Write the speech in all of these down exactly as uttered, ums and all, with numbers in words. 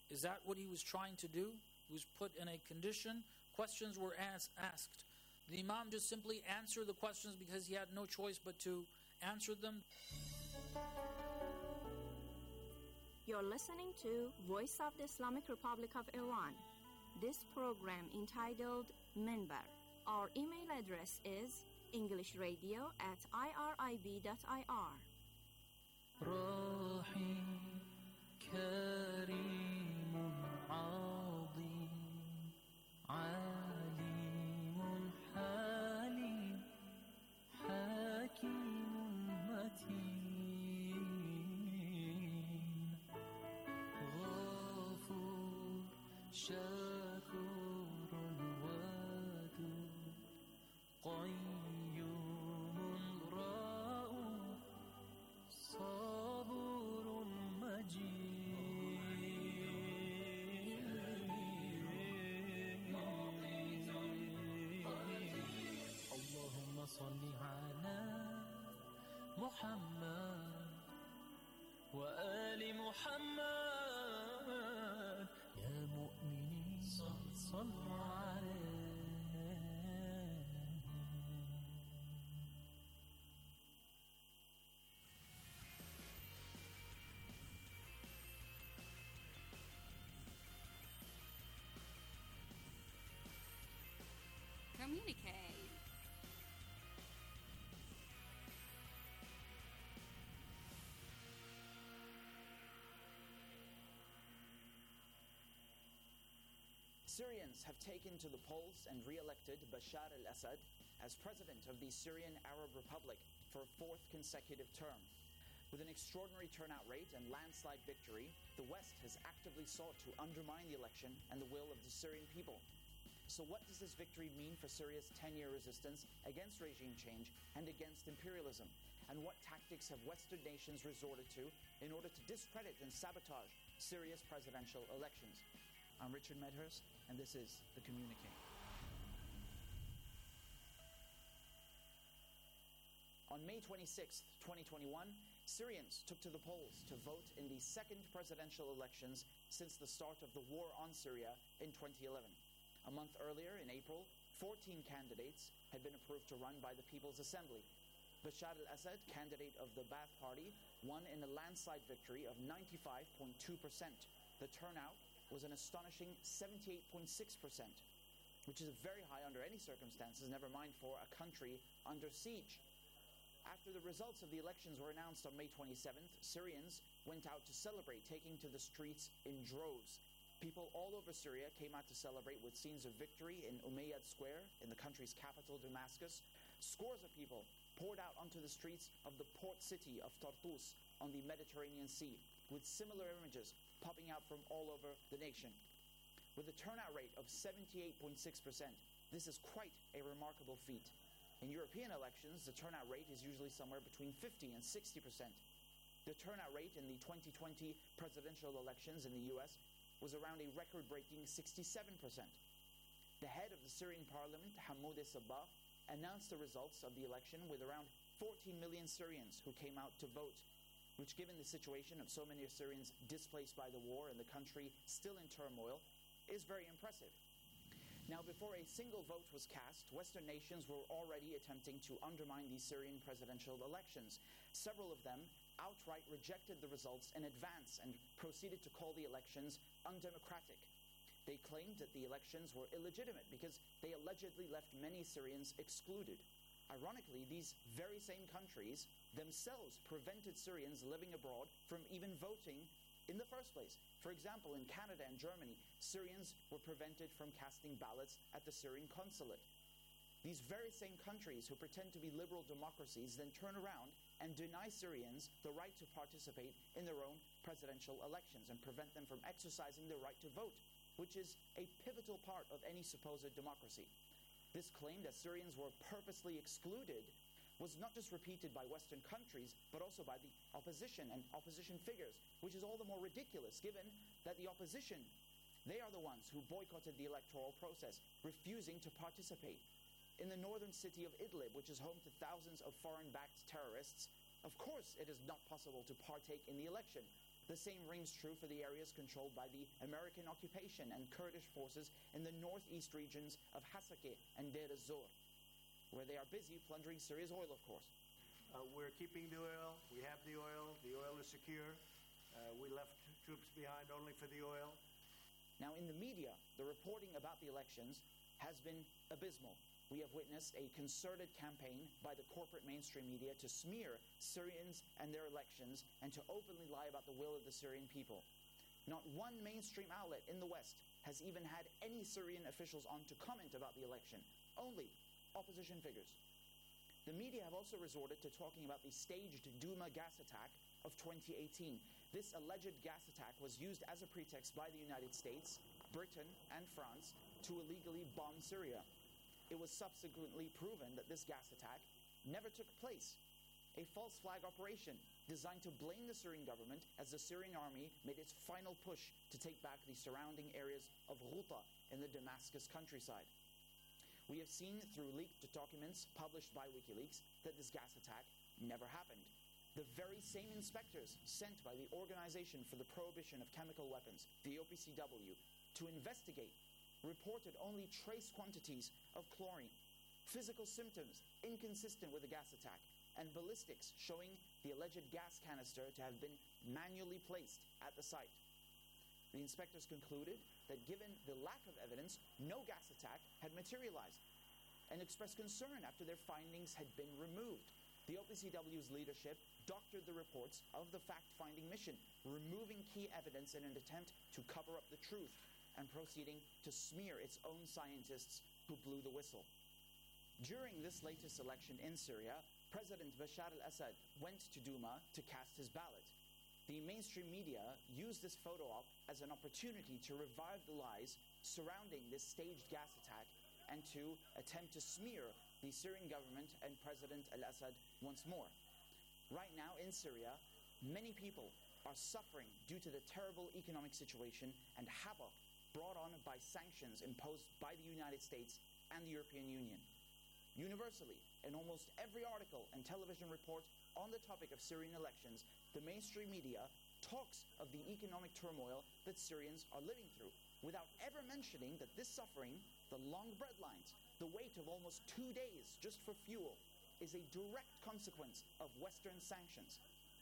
Is that what he was trying to do? He was put in a condition. Questions were as asked. The Imam just simply answered the questions because he had no choice but to answer them. You're listening to Voice of the Islamic Republic of Iran. This program entitled Minbar. Our email address is englishradio at irib dot i r. راحي كريم عظيم عليم حليم حكيم متين غفور شكور ودود قيوم رؤوف صبور مجيد اللهم صل على محمد وآل محمد يا مؤمنين صلوا عليه. Communicate. Syrians have taken to the polls and re-elected Bashar al-Assad as president of the Syrian Arab Republic for a fourth consecutive term. With an extraordinary turnout rate and landslide victory, the West has actively sought to undermine the election and the will of the Syrian people. So what does this victory mean for Syria's ten-year resistance against regime change and against imperialism? And what tactics have Western nations resorted to in order to discredit and sabotage Syria's presidential elections? I'm Richard Medhurst, and this is The Communique. On May twenty-sixth, twenty twenty-one, Syrians took to the polls to vote in the second presidential elections since the start of the war on Syria in twenty eleven. A month earlier, in April, fourteen candidates had been approved to run by the People's Assembly. Bashar al-Assad, candidate of the Ba'ath Party, won in a landslide victory of ninety-five point two percent. The turnout was an astonishing seventy-eight point six percent, which is very high under any circumstances, never mind for a country under siege. After the results of the elections were announced on May twenty-seventh, Syrians went out to celebrate, taking to the streets in droves. People all over Syria came out to celebrate with scenes of victory in Umayyad Square, in the country's capital, Damascus. Scores of people poured out onto the streets of the port city of Tartus on the Mediterranean Sea, with similar images popping out from all over the nation. With a turnout rate of seventy-eight point six percent, this is quite a remarkable feat. In European elections, the turnout rate is usually somewhere between fifty and sixty percent. The turnout rate in the twenty twenty presidential elections in the U S was around a record-breaking sixty-seven percent. The head of the Syrian parliament, Hamoud Sabbah, announced the results of the election with around fourteen million Syrians who came out to vote, which, given the situation of so many Syrians displaced by the war and the country still in turmoil, is very impressive. Now, before a single vote was cast, Western nations were already attempting to undermine these Syrian presidential elections. Several of them outright rejected the results in advance and proceeded to call the elections undemocratic. They claimed that the elections were illegitimate because they allegedly left many Syrians excluded. Ironically, these very same countries themselves prevented Syrians living abroad from even voting in the first place. For example, in Canada and Germany, Syrians were prevented from casting ballots at the Syrian consulate. These very same countries who pretend to be liberal democracies then turn around and deny Syrians the right to participate in their own presidential elections and prevent them from exercising their right to vote, which is a pivotal part of any supposed democracy. This claim that Syrians were purposely excluded was not just repeated by Western countries, but also by the opposition and opposition figures, which is all the more ridiculous given that the opposition, they are the ones who boycotted the electoral process, refusing to participate. In the northern city of Idlib, which is home to thousands of foreign-backed terrorists, of course it is not possible to partake in the election. The same rings true for the areas controlled by the American occupation and Kurdish forces in the northeast regions of Hasakeh and Deir ez-Zor, where they are busy plundering Syria's oil, of course. Uh, we're keeping the oil. We have the oil. The oil is secure. Uh, we left troops behind only for the oil. Now, in the media, the reporting about the elections has been abysmal. We have witnessed a concerted campaign by the corporate mainstream media to smear Syrians and their elections and to openly lie about the will of the Syrian people. Not one mainstream outlet in the West has even had any Syrian officials on to comment about the election, only opposition figures. The media have also resorted to talking about the staged Duma gas attack of twenty eighteen. This alleged gas attack was used as a pretext by the United States, Britain, and France to illegally bomb Syria. It was subsequently proven that this gas attack never took place. A false flag operation designed to blame the Syrian government as the Syrian army made its final push to take back the surrounding areas of Ghouta in the Damascus countryside. We have seen through leaked documents published by WikiLeaks that this gas attack never happened. The very same inspectors sent by the Organization for the Prohibition of Chemical Weapons, the O P C W, to investigate reported only trace quantities of chlorine, physical symptoms inconsistent with the gas attack, and ballistics showing the alleged gas canister to have been manually placed at the site. The inspectors concluded that given the lack of evidence, no gas attack had materialized, and expressed concern after their findings had been removed. The O P C W's leadership doctored the reports of the fact-finding mission, removing key evidence in an attempt to cover up the truth, and proceeding to smear its own scientists who blew the whistle. During this latest election in Syria, President Bashar al-Assad went to Duma to cast his ballot. The mainstream media used this photo op as an opportunity to revive the lies surrounding this staged gas attack and to attempt to smear the Syrian government and President al-Assad once more. Right now in Syria, many people are suffering due to the terrible economic situation and havoc brought on by sanctions imposed by the United States and the European Union. Universally, in almost every article and television report on the topic of Syrian elections, the mainstream media talks of the economic turmoil that Syrians are living through, without ever mentioning that this suffering, the long bread lines, the wait of almost two days just for fuel, is a direct consequence of Western sanctions.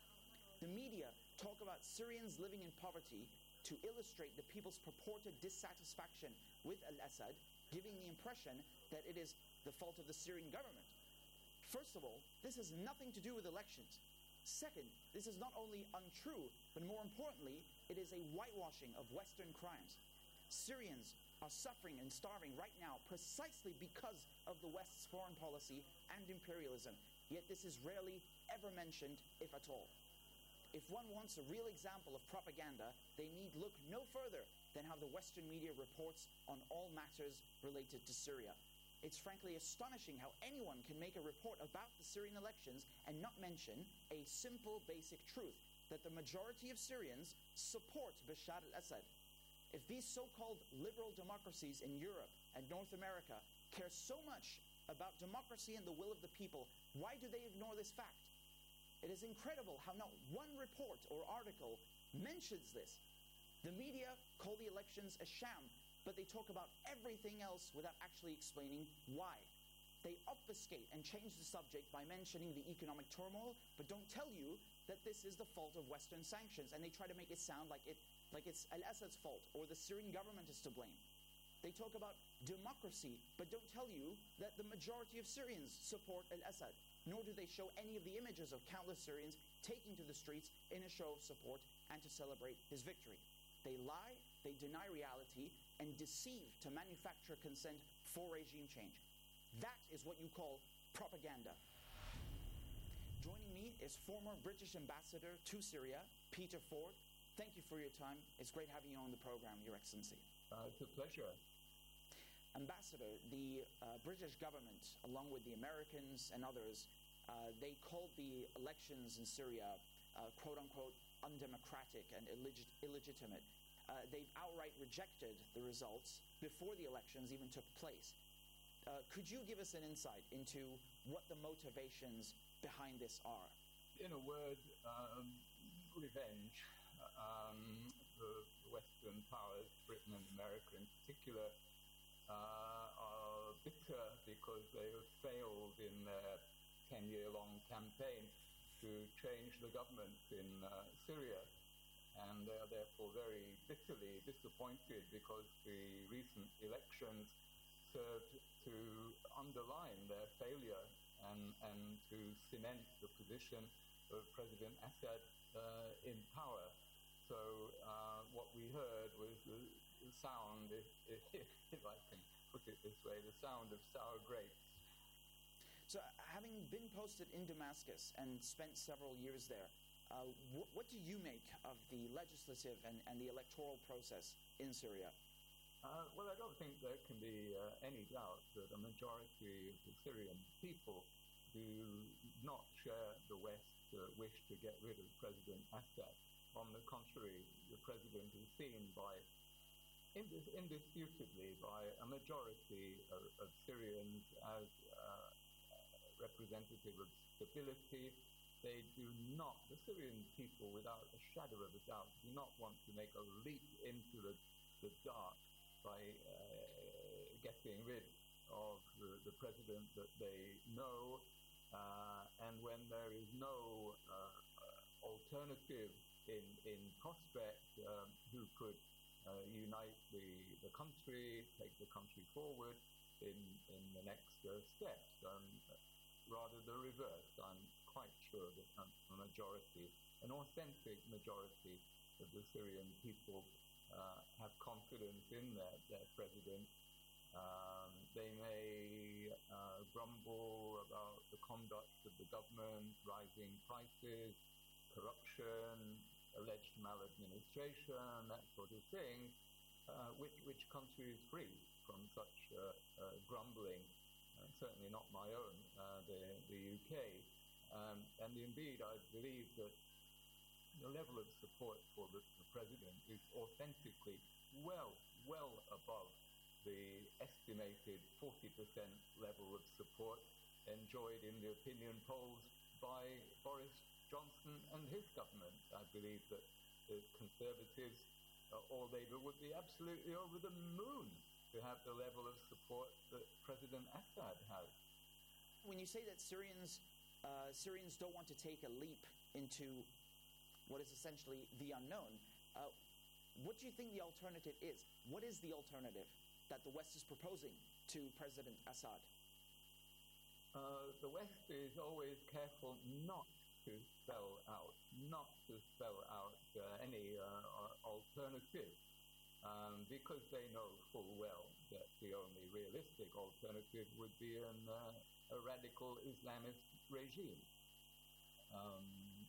The media talk about Syrians living in poverty to illustrate the people's purported dissatisfaction with al-Assad, giving the impression that it is the fault of the Syrian government. First of all, this has nothing to do with elections. Second, this is not only untrue, but more importantly, it is a whitewashing of Western crimes. Syrians are suffering and starving right now precisely because of the West's foreign policy and imperialism, yet this is rarely ever mentioned, if at all. If one wants a real example of propaganda, they need look no further than how the Western media reports on all matters related to Syria. It's frankly astonishing how anyone can make a report about the Syrian elections and not mention a simple basic truth, that the majority of Syrians support Bashar al-Assad. If these so-called liberal democracies in Europe and North America care so much about democracy and the will of the people, why do they ignore this fact? It is incredible how not one report or article mentions this. The media call the elections a sham, but they talk about everything else without actually explaining why. They obfuscate and change the subject by mentioning the economic turmoil, but don't tell you that this is the fault of Western sanctions, and they try to make it sound like it like it's al-Assad's fault or the Syrian government is to blame. They talk about democracy, but don't tell you that the majority of Syrians support al-Assad, nor do they show any of the images of countless Syrians taking to the streets in a show of support and to celebrate his victory. They lie, they deny reality, and deceive to manufacture consent for regime change. That is what you call propaganda. Joining me is former British ambassador to Syria, Peter Ford. Thank you for your time. It's great having you on the program, Your Excellency. Uh, it's a pleasure. Ambassador, the uh, British government, along with the Americans and others, uh, they called the elections in Syria, uh, quote-unquote, undemocratic and illegit- illegitimate. Uh, they've outright rejected the results before the elections even took place. Uh, could you give us an insight into what the motivations behind this are? In a word, um, revenge. Uh, um, the Western powers, Britain and America in particular, uh, are bitter because they have failed in their ten-year-long campaign to change the government in uh, Syria. And they are therefore very bitterly disappointed because the recent elections served to underline their failure and, and to cement the position of President Assad uh, in power. So uh, what we heard was the, the sound, if, if, if I can put it this way, the sound of sour grapes. So, having been posted in Damascus and spent several years there, uh, wh- what do you make of the legislative and, and the electoral process in Syria? Uh, well, I don't think there can be uh, any doubt that a majority of the Syrian people do not share the West's uh, wish to get rid of President Assad. On the contrary, the president is seen by, indis- indisputably, by a majority of, of Syrians as uh, representative of stability. They do not, the Syrian people, without a shadow of a doubt, do not want to make a leap into the, the dark by uh, getting rid of the, the president that they know. Uh, and when there is no uh, alternative in, in prospect um, who could uh, unite the, the country, take the country forward in, in the next uh, steps, um, rather the reverse. I'm quite sure that a majority, an authentic majority of the Syrian people uh, have confidence in their, their president. Um, they may uh, grumble about the conduct of the government, rising prices, corruption, alleged maladministration, that sort of thing. Uh, which, which country is free from such uh, uh, grumbling? Uh, certainly not my own, uh, the, the U K. Um, and indeed, I believe that the level of support for the, the president is authentically well, well above the estimated forty percent level of support enjoyed in the opinion polls by Boris Johnson and his government. I believe that the Conservatives uh, or Labour would be absolutely over the moon to have the level of support that President Assad has. When you say that Syrians, uh, Syrians don't want to take a leap into what is essentially the unknown, uh, what do you think the alternative is? What is the alternative that the West is proposing to President Assad? Uh, the West is always careful not to spell out, not to spell out uh, any uh, alternative, um, because they know full well that the only realistic alternative would be an, uh, a radical Islamist regime. Um,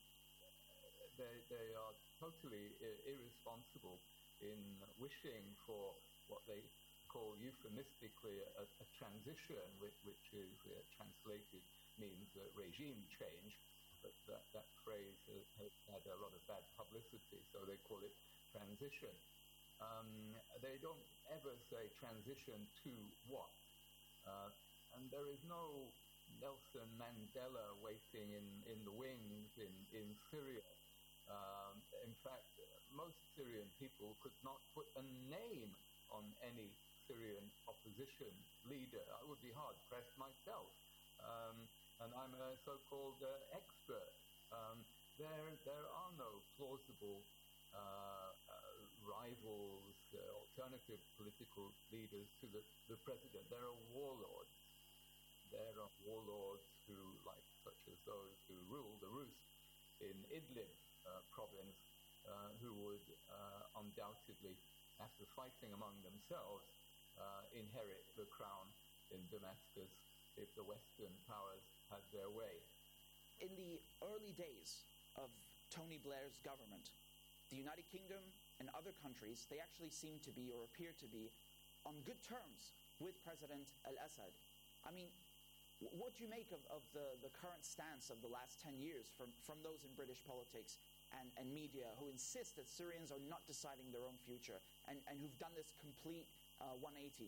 they, they are totally I- irresponsible in wishing for what they call euphemistically a, a transition, which, which is uh, translated means uh, regime change, but that, that phrase uh, has had a lot of bad publicity, so they call it transition. Um, they don't ever say transition to what, uh, and there is no Nelson Mandela waiting in, in the wings in, in Syria. Um, in fact, most Syrian people could not put a name on any Syrian opposition leader. I would be hard-pressed myself. Um, and I'm a so-called uh, expert. Um, there, there are no plausible uh, uh, rivals, uh, alternative political leaders to the, the president. There are warlords. There are warlords who, like such as those who rule the Rus in Idlib uh, province, uh, who would uh, undoubtedly, after fighting among themselves, uh, inherit the crown in Damascus if the Western powers had their way. In the early days of Tony Blair's government, the United Kingdom and other countries, they actually seem to be, or appear to be, on good terms with President al-Assad. I mean, what do you make of, of the, the current stance of the last ten years from, from those in British politics and, and media who insist that Syrians are not deciding their own future and, and who've done this complete uh, one eighty?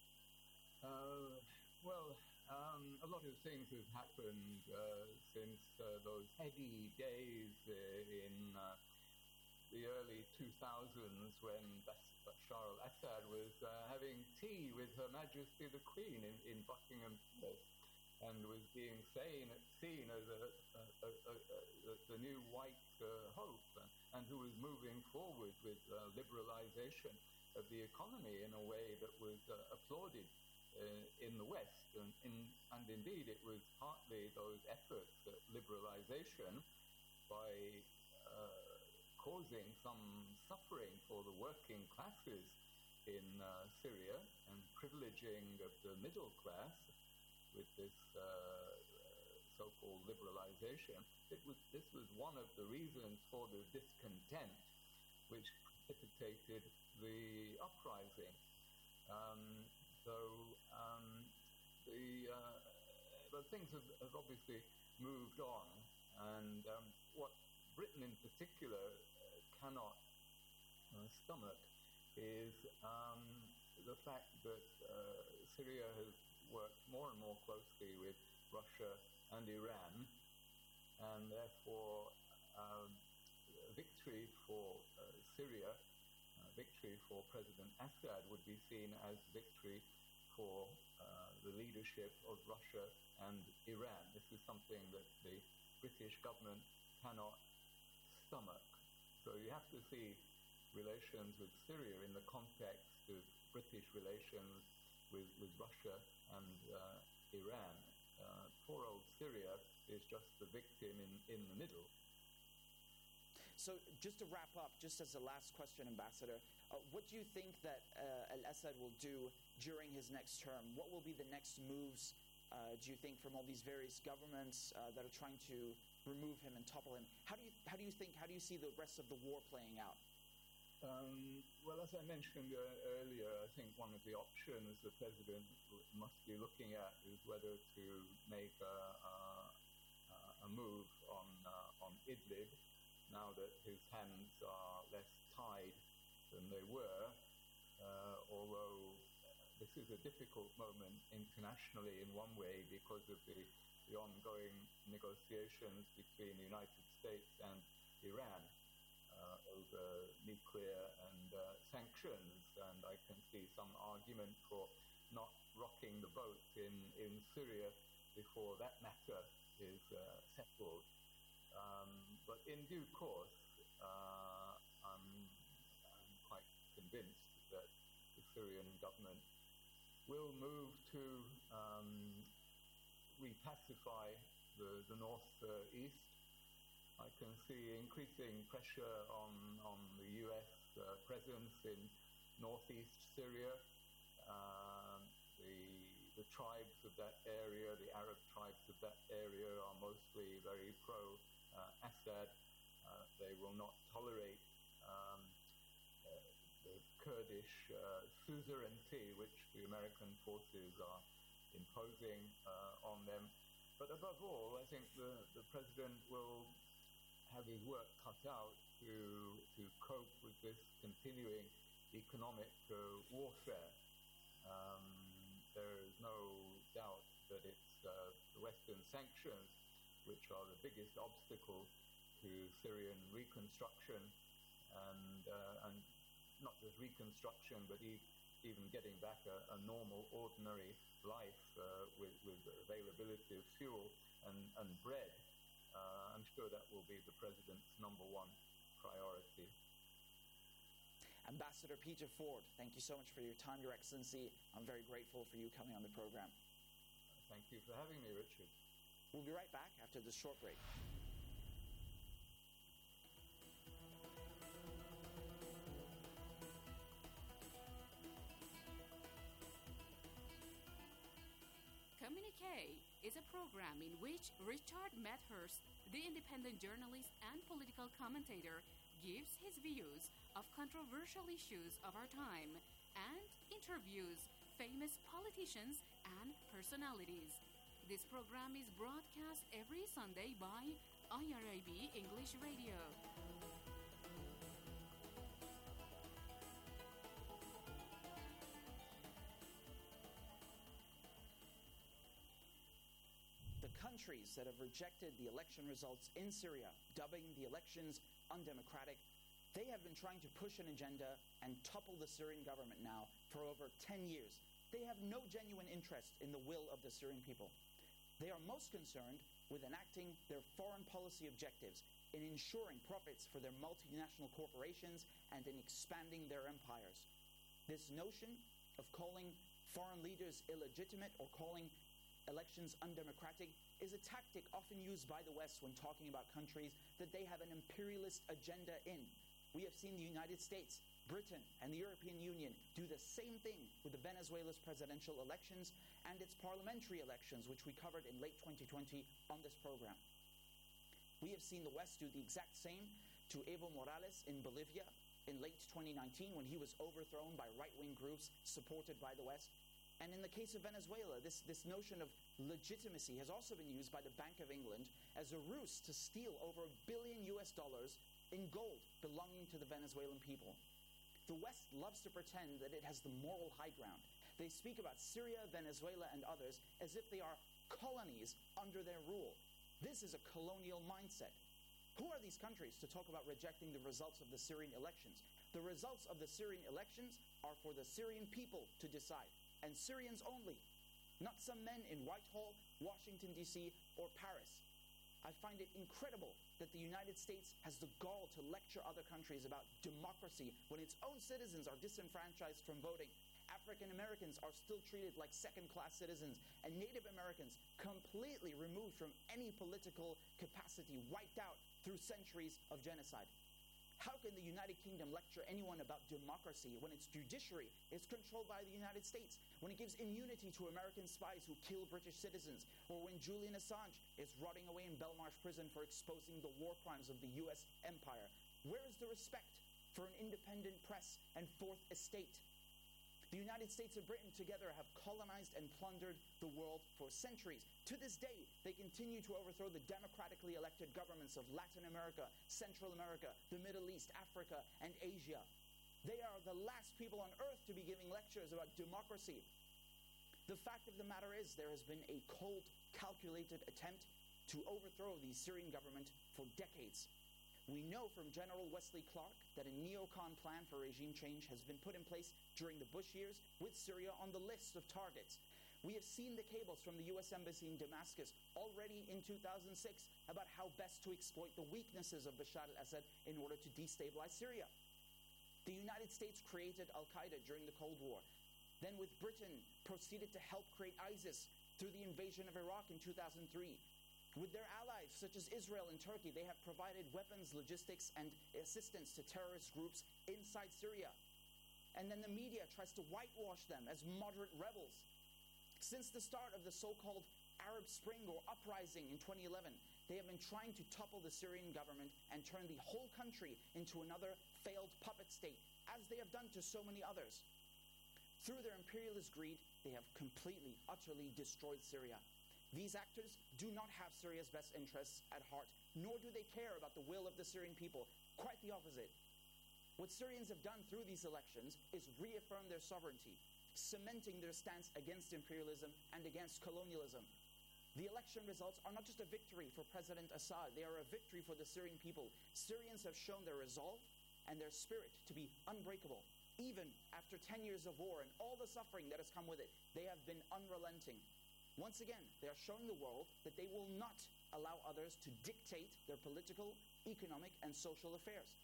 Uh, well, um, a lot of things have happened uh, since uh, those heady days uh, in uh, the early two thousands when Bashar al-Assad was uh, having tea with Her Majesty the Queen in, in Buckingham Palace, and was being seen, seen as a, a, a, a, a, the new white uh, hope, and, and who was moving forward with uh, liberalization of the economy in a way that was uh, applauded uh, in the West. And, in, and indeed, it was partly those efforts at liberalization by uh, causing some suffering for the working classes in uh, Syria and privileging of the middle class with this uh, so-called liberalization. It was, this was one of the reasons for the discontent which precipitated the uprising. Um, so um, the, uh, but things have, have obviously moved on, and um, what Britain in particular uh, cannot uh, stomach is um, the fact that uh, Syria has worked more and more closely with Russia and Iran, and therefore um, victory for uh, Syria, uh, victory for President Assad would be seen as victory for uh, the leadership of Russia and Iran. This is something that the British government cannot stomach. So you have to see relations with Syria in the context of British relations with, with Russia and uh, Iran. Uh, poor old Syria is just the victim in, in the middle. So just to wrap up, just as a last question, Ambassador, uh, what do you think that uh, al-Assad will do during his next term? What will be the next moves, uh, do you think, from all these various governments uh, that are trying to remove him and topple him? How do you, how do you think, how do you see the rest of the war playing out? Um, well, as I mentioned uh, earlier, I think one of the options the president must be looking at is whether to make a, a, a move on uh, on Idlib, now that his hands are less tied than they were, uh, although this is a difficult moment internationally in one way because of the, the ongoing negotiations between the United States and Iran uh, over nuclear and uh, sanctions, and I can see some argument for not rocking the boat in, in Syria before that matter is uh, settled. Um, but in due course, uh, I'm, I'm quite convinced that the Syrian government will move to um, repacify the, the north uh, east. I can see increasing pressure on, on the U S uh, presence in northeast Syria. Uh, the, the tribes of that area, the Arab tribes of that area, are mostly very pro uh, Assad. Uh, they will not tolerate um, uh, the Kurdish uh, suzerainty which the American forces are imposing uh, on them. But above all, I think the, the president will have his work cut out to, to cope with this continuing economic uh, warfare. Um, there is no doubt that it's uh, the Western sanctions which are the biggest obstacle to Syrian reconstruction, and uh, and not just reconstruction, but e even getting back a, a normal, ordinary life uh, with, with availability of fuel and, and bread. Uh, I'm sure that will be the president's number one priority. Ambassador Peter Ford, thank you so much for your time, Your Excellency. I'm very grateful for you coming on the program. Uh, thank you for having me, Richard. We'll be right back after this short break. Communique is a program in which Richard Medhurst, the independent journalist and political commentator, gives his views of controversial issues of our time and interviews famous politicians and personalities. This program is broadcast every Sunday by I R I B English Radio. Countries that have rejected the election results in Syria, dubbing the elections undemocratic, They have been trying to push an agenda and topple the Syrian government now for over ten years. They have no genuine interest in the will of the Syrian people. They are most concerned with enacting their foreign policy objectives, in ensuring profits for their multinational corporations, and in expanding their empires. This notion of calling foreign leaders illegitimate or calling elections undemocratic is a tactic often used by the West when talking about countries that they have an imperialist agenda in. We have seen the United States, Britain, and the European Union do the same thing with the Venezuela's presidential elections and its parliamentary elections, which we covered in late twenty twenty on this program. We have seen the West do the exact same to Evo Morales in Bolivia in late twenty nineteen when he was overthrown by right-wing groups supported by the West. And in the case of Venezuela, this, this notion of legitimacy has also been used by the Bank of England as a ruse to steal over a billion U S dollars in gold belonging to the Venezuelan people. The West loves to pretend that it has the moral high ground. They speak about Syria, Venezuela, and others as if they are colonies under their rule. This is a colonial mindset. Who are these countries to talk about rejecting the results of the Syrian elections? The results of the Syrian elections are for the Syrian people to decide, and Syrians only, not some men in Whitehall, Washington, D C, or Paris. I find it incredible that the United States has the gall to lecture other countries about democracy when its own citizens are disenfranchised from voting. African Americans are still treated like second-class citizens, and Native Americans completely removed from any political capacity, wiped out through centuries of genocide. How can the United Kingdom lecture anyone about democracy when its judiciary is controlled by the United States, when it gives immunity to American spies who kill British citizens, or when Julian Assange is rotting away in Belmarsh prison for exposing the war crimes of the U S empire? Where is the respect for an independent press and fourth estate? The United States and Britain together have colonized and plundered the world for centuries. To this day, they continue to overthrow the democratically elected governments of Latin America, Central America, the Middle East, Africa, and Asia. They are the last people on earth to be giving lectures about democracy. The fact of the matter is, there has been a cold, calculated attempt to overthrow the Syrian government for decades. We know from General Wesley Clark that a neocon plan for regime change has been put in place during the Bush years, with Syria on the list of targets. We have seen the cables from the U S Embassy in Damascus already in two thousand six about how best to exploit the weaknesses of Bashar al-Assad in order to destabilize Syria. The United States created Al-Qaeda during the Cold War, then with Britain proceeded to help create ISIS through the invasion of Iraq in two thousand three. With their allies, such as Israel and Turkey, they have provided weapons, logistics, and assistance to terrorist groups inside Syria. And then the media tries to whitewash them as moderate rebels. Since the start of the so-called Arab Spring or uprising in twenty eleven, they have been trying to topple the Syrian government and turn the whole country into another failed puppet state, as they have done to so many others. Through their imperialist greed, they have completely, utterly destroyed Syria. These actors do not have Syria's best interests at heart, nor do they care about the will of the Syrian people. Quite the opposite. What Syrians have done through these elections is reaffirm their sovereignty, cementing their stance against imperialism and against colonialism. The election results are not just a victory for President Assad, they are a victory for the Syrian people. Syrians have shown their resolve and their spirit to be unbreakable. Even after ten years of war and all the suffering that has come with it, they have been unrelenting. Once again, they are showing the world that they will not allow others to dictate their political, economic, and social affairs.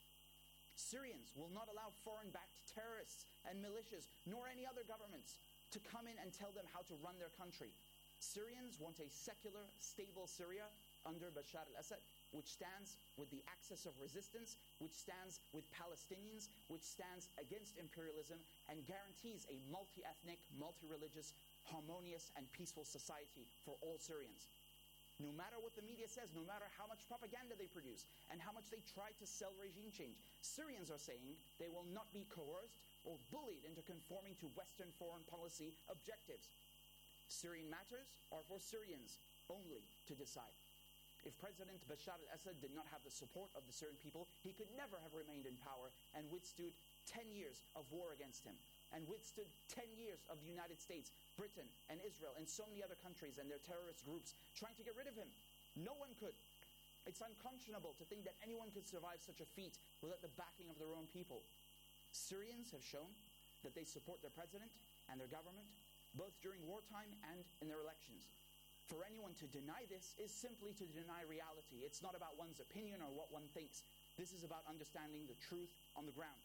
Syrians will not allow foreign-backed terrorists and militias, nor any other governments, to come in and tell them how to run their country. Syrians want a secular, stable Syria under Bashar al-Assad, which stands with the axis of resistance, which stands with Palestinians, which stands against imperialism, and guarantees a multi-ethnic, multi-religious, harmonious, and peaceful society for all Syrians. No matter what the media says, no matter how much propaganda they produce, and how much they try to sell regime change, Syrians are saying they will not be coerced or bullied into conforming to Western foreign policy objectives. Syrian matters are for Syrians only to decide. If President Bashar al-Assad did not have the support of the Syrian people, he could never have remained in power and withstood ten years of war against him, and withstood ten years of the United States, Britain, and Israel, and so many other countries and their terrorist groups trying to get rid of him. No one could. It's unconscionable to think that anyone could survive such a feat without the backing of their own people. Syrians have shown that they support their president and their government, both during wartime and in their elections. For anyone to deny this is simply to deny reality. It's not about one's opinion or what one thinks. This is about understanding the truth on the ground.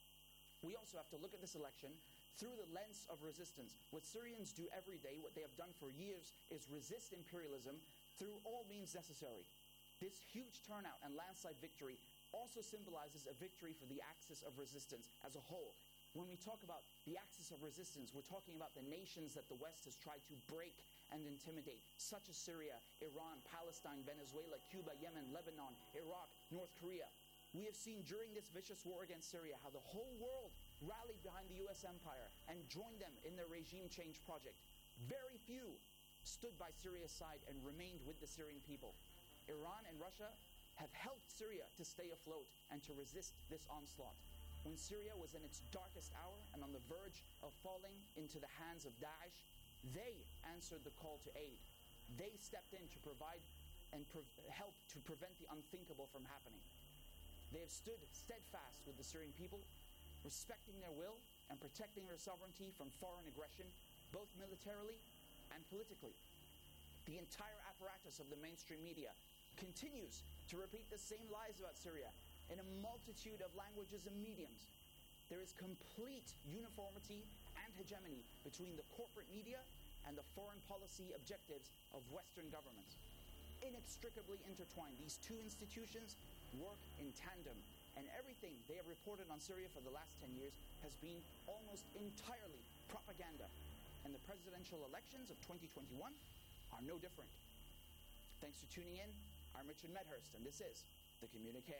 We also have to look at this election through the lens of resistance. What Syrians do every day, what they have done for years, is resist imperialism through all means necessary. This huge turnout and landslide victory also symbolizes a victory for the axis of resistance as a whole. When we talk about the axis of resistance, we're talking about the nations that the West has tried to break and intimidate, such as Syria, Iran, Palestine, Venezuela, Cuba, Yemen, Lebanon, Iraq, North Korea. We have seen during this vicious war against Syria how the whole world rallied behind the U S empire and joined them in their regime change project. Very few stood by Syria's side and remained with the Syrian people. Iran and Russia have helped Syria to stay afloat and to resist this onslaught. When Syria was in its darkest hour and on the verge of falling into the hands of Daesh, they answered the call to aid. They stepped in to provide and pre- help to prevent the unthinkable from happening. They have stood steadfast with the Syrian people, respecting their will and protecting their sovereignty from foreign aggression, both militarily and politically. The entire apparatus of the mainstream media continues to repeat the same lies about Syria in a multitude of languages and mediums. There is complete uniformity and hegemony between the corporate media and the foreign policy objectives of Western governments. Inextricably intertwined, these two institutions work in tandem, and everything they have reported on Syria for the last ten years has been almost entirely propaganda. And the presidential elections of twenty twenty-one are no different. Thanks for tuning in. I'm Richard Medhurst, and this is The Communique.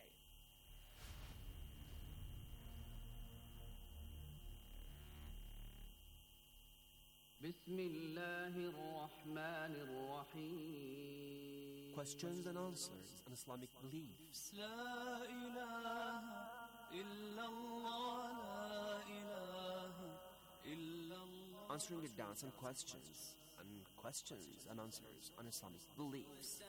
Questions and answers on Islamic beliefs. Answering your doubts and questions, and questions and answers on Islamic beliefs.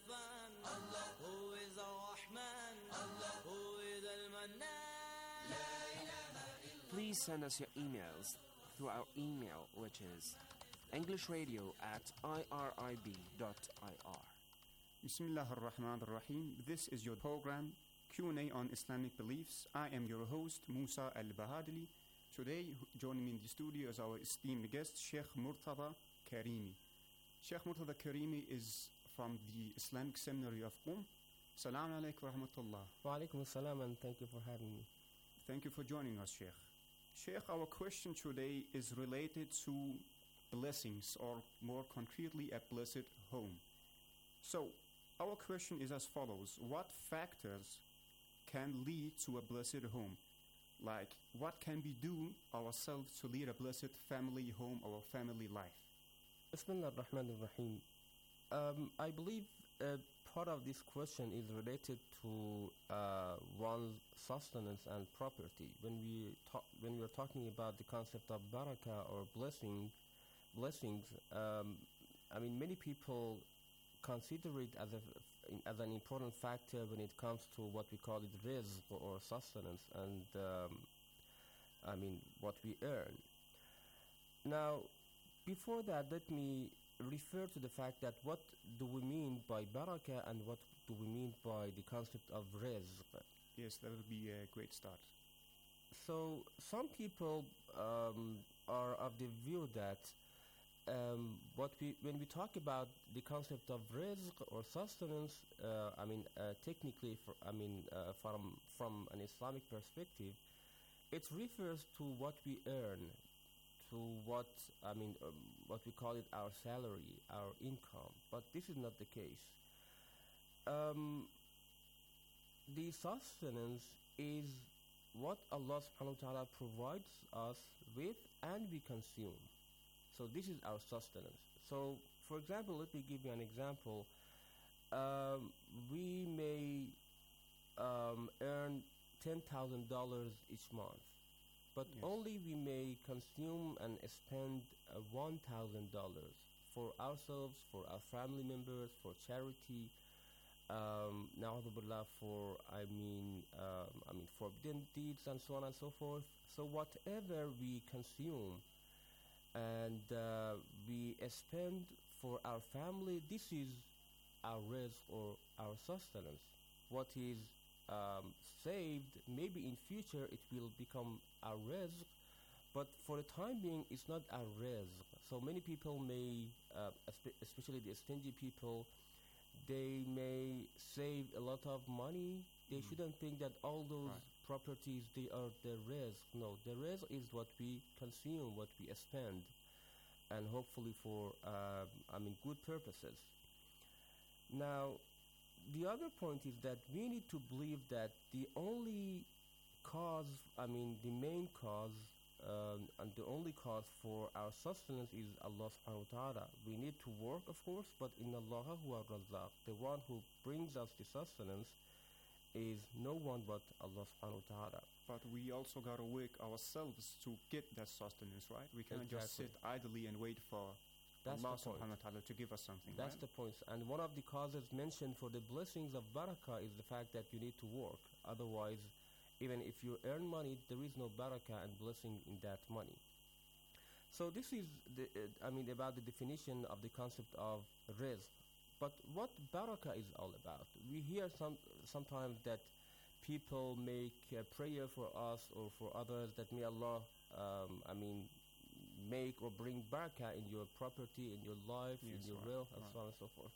Please send us your emails through our email, which is englishradio at irib dot ir. Bismillah ar-Rahman ar-Rahim. This is your program, Q and A on Islamic Beliefs. I am your host, Musa Al-Bahadli. Today, joining me in the studio is our esteemed guest, Sheikh Murtada Karimi. Sheikh Murtada Karimi is from the Islamic Seminary of Qum. Assalamu alaikum wa rahmatullah. Wa alaikum assalam, and thank you for having me. Thank you for joining us, Sheikh. Sheikh, our question today is related to blessings, or more concretely, a blessed home. So, our question is as follows. What factors can lead to a blessed home? Like, what can we do ourselves to lead a blessed family home or family life? Bismillah ar-Rahman ar-Rahim. Um, I believe uh, part of this question is related to uh, one's sustenance and property. When we talk, when we are talking about the concept of barakah or blessing, blessings, um, I mean, many people consider it as a as an important factor when it comes to what we call it rizq or sustenance, and um, I mean what we earn. Now, before that, let me refer to the fact that what do we mean by barakah and what do we mean by the concept of rizq? Yes, that would be a great start. So some people um, are of the view that Um, what we when we talk about the concept of rizq or sustenance, uh, I mean, uh, technically, for, I mean, uh, from from an Islamic perspective, it refers to what we earn, to what I mean, um, what we call it our salary, our income. But this is not the case. Um, the sustenance is what Allah Subhanahu wa Taala provides us with, and we consume. So this is our sustenance. So, for example, let me give you an example. Um, we may um, earn ten thousand dollars each month, but yes. only we may consume and spend uh, one thousand dollars for ourselves, for our family members, for charity. um, na'udhu billah, for I mean, um, I mean, forbidden deeds and so on and so forth. So whatever we consume and uh, we spend for our family, this is our rizq or our sustenance. What is um, saved, maybe in future it will become our rizq, but for the time being, it's not our rizq. So many people may, uh, espe- especially the stingy people, they may save a lot of money. They Mm. shouldn't think that all those Right. properties, they are the rizq. No, the rizq is what we consume, what we spend, and hopefully for, uh, I mean, good purposes. Now, the other point is that we need to believe that the only cause, I mean, the main cause, um, and the only cause for our sustenance is Allah subhanahu wa ta'ala. We need to work, of course, but in Allah huwa razzaq, the one who brings us the sustenance is no one but Allah subhanahu wa ta'ala. But we also got to work ourselves to get that sustenance, right? We cannot just Exactly. sit idly and wait for That's Allah the point. subhanahu wa ta'ala to give us something, That's right? the point. And one of the causes mentioned for the blessings of barakah is the fact that you need to work. Otherwise, even if you earn money, there is no barakah and blessing in that money. So this is, the, uh, I mean, about the definition of the concept of rizq. But what barakah is all about? We hear some sometimes that people make a prayer for us or for others that may Allah, um, I mean, make or bring barakah in your property, in your life, Yes, in your right, wealth, and right. so on and so forth.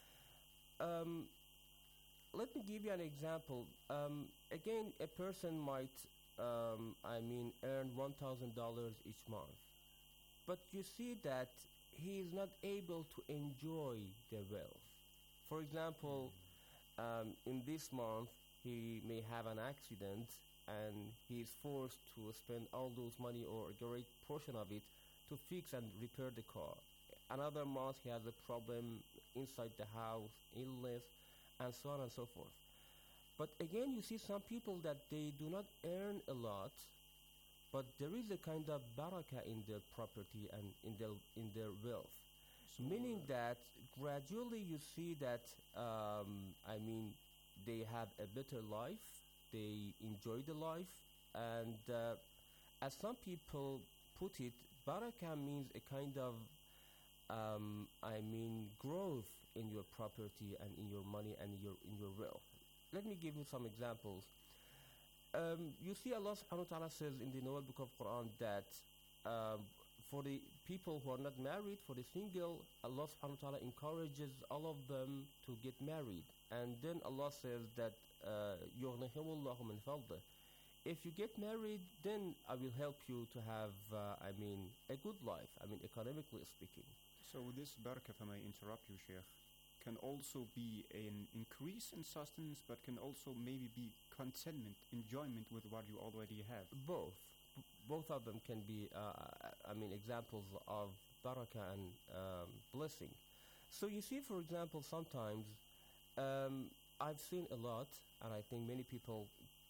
Um, let me give you an example. Um, again, a person might, um, I mean, earn one thousand dollars each month. But you see that he is not able to enjoy the wealth. For example, um, in this month, he may have an accident and he is forced to spend all those money or a great portion of it to fix and repair the car. Another month, he has a problem inside the house, illness, and so on and so forth. But again, you see some people that they do not earn a lot, but there is a kind of barakah in their property and in their in their wealth. So, Meaning uh, that gradually you see that, um, I mean, they have a better life, they enjoy the life, and uh, as some people put it, barakah means a kind of, um, I mean, growth in your property and in your money and in your in your wealth. Let me give you some examples. Um, you see, Allah subhanahu wa ta'ala says in the Noble Book of Quran that um, for the people who are not married, for the single, Allah subhanahu wa ta'ala encourages all of them to get married. And then Allah says that يُغْنِهِمُ اللَّهُ مِنْ فَضْلِهِ. If you get married, then I will help you to have, uh, I mean, a good life, I mean, economically speaking. So this barakah, if I may interrupt you, Sheikh, can also be an increase in sustenance, but can also maybe be contentment, enjoyment with what you already have. Both. B- both of them can be, uh, I mean, examples of barakah and um, blessing. So you see, for example, sometimes um, I've seen a lot, and I think many people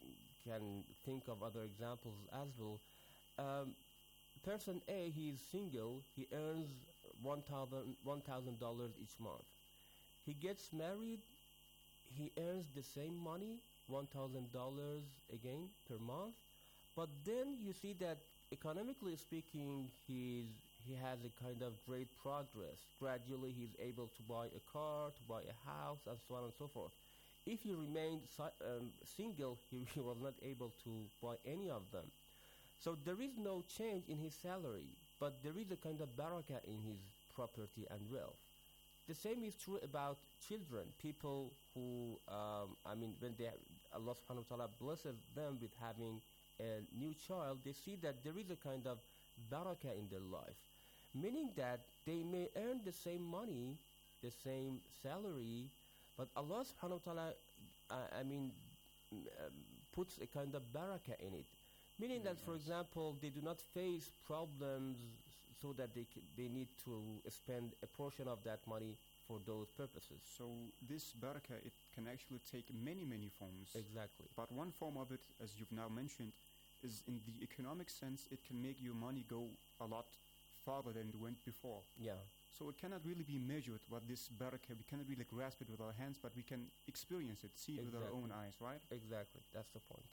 can think of other examples as well. Um, person A, he is single, he earns one thousand dollars each month. He gets married, he earns the same money, one thousand dollars again per month, but then you see that economically speaking, he's, he has a kind of great progress. Gradually, he's able to buy a car, to buy a house, and so on and so forth. If he remained si- um, single, he, he was not able to buy any of them. So there is no change in his salary, but there is a kind of barakah in his property and wealth. The same is true about children, people who, um, I mean, when they, Allah subhanahu wa ta'ala blesses them with having a new child, they see that there is a kind of barakah in their life, meaning that they may earn the same money, the same salary, but Allah subhanahu wa ta'ala, uh, I mean, um, puts a kind of barakah in it, meaning Very that, for nice. example, they do not face problems so that they c- they need to spend a portion of that money for those purposes. So this barakah, it can actually take many, many forms. Exactly. But one form of it, as you've now mentioned, is in the economic sense, it can make your money go a lot farther than it went before. Yeah. So it cannot really be measured what this barakah, we cannot really grasp it with our hands, but we can experience it, see it with our own eyes, right? Exactly, that's the point.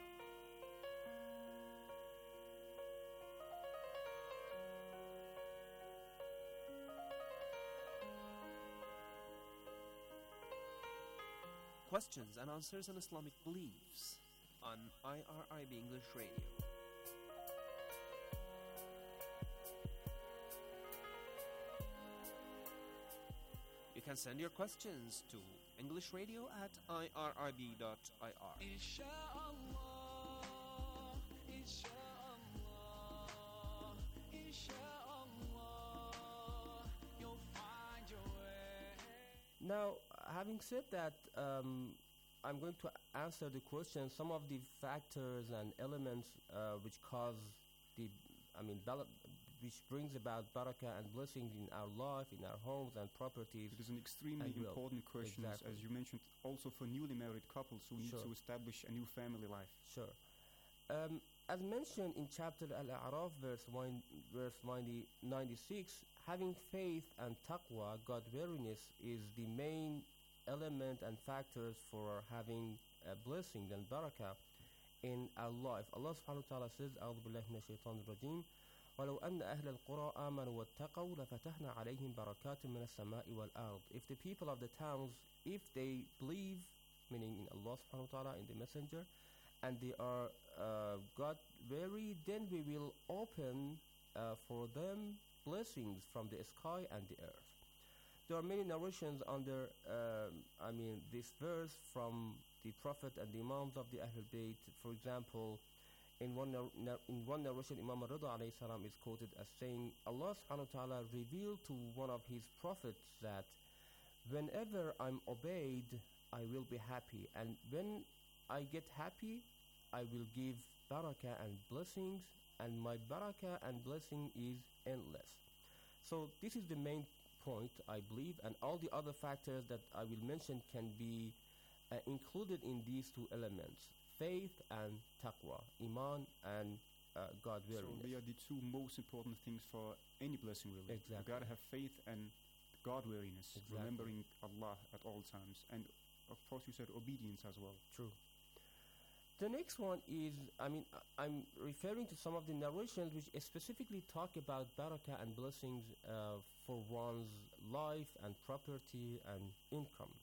Questions and answers on Islamic beliefs on I R I B English Radio. You can send your questions to englishradio at I R I B dot I R. Now, having said that, um, I'm going to answer the question. Some of the factors and elements uh, which cause the, I mean, bal- which brings about barakah and blessings in our life, in our homes and properties. It is an extremely important question, exactly. as you mentioned, also for newly married couples who Sure. need to establish a new family life. Sure. Um, as mentioned in chapter Al-A'raf, verse, one, verse ninety, ninety-six, having faith and taqwa, God-wariness, is the main element and factors for having a blessing and barakah in our life. Allah subhanahu wa ta'ala says, أعوذ بالله من الشيطان الرجيم ولو أن أهل القرى آمنوا واتقوا لفتحنا عليهم بركات من السماء والأرض. If the people of the towns, if they believe, meaning in Allah subhanahu wa ta'ala, in the messenger, and they are uh, God-wary, then we will open uh, for them blessings from the sky and the earth. There are many narrations under, uh, I mean, this verse from the Prophet and the Imams of the Ahlul Bayt. For example, in one, nar- nar- in one narration, Imam Rida alayhi salam is quoted as saying, Allah subhanahu wa ta'ala revealed to one of his prophets that whenever I'm obeyed, I will be happy. And when I get happy, I will give barakah and blessings, and my barakah and blessing is endless. So this is the main point, I believe, and all the other factors that I will mention can be uh, included in these two elements, faith and taqwa, iman and uh, God-wariness. So they are the two most important things for any blessing, really. Exactly. You gotta have faith and God-wariness, Exactly. remembering Allah at all times, and of course you said obedience as well. True. The next one is, I mean, I- I'm referring to some of the narrations which specifically talk about barakah and blessings uh, for one's life and property and income.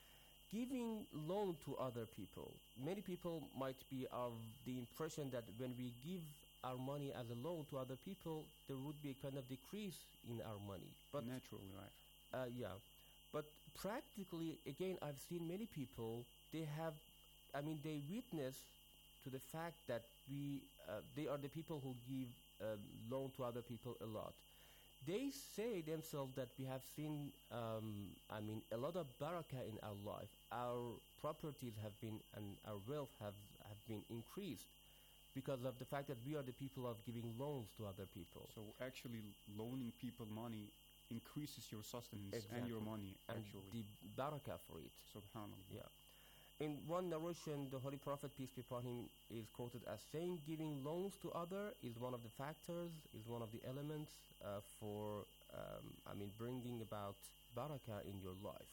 Giving loan to other people. Many people might be of the impression that when we give our money as a loan to other people, there would be a kind of decrease in our money. But naturally, right? Uh, yeah, but practically, again, I've seen many people. They have, I mean, they witness to the fact that we, uh, they are the people who give uh, loan to other people a lot. They say themselves that we have seen, um, I mean, a lot of barakah in our life. Our properties have been, and our wealth have, have been increased because of the fact that we are the people of giving loans to other people. So actually loaning people money increases your sustenance Exactly. and your money, and actually. the barakah for it. Subhanallah. Yeah. In one narration, the Holy Prophet, peace be upon him, is quoted as saying, giving loans to other is one of the factors, is one of the elements uh, for, um, I mean, bringing about barakah in your life.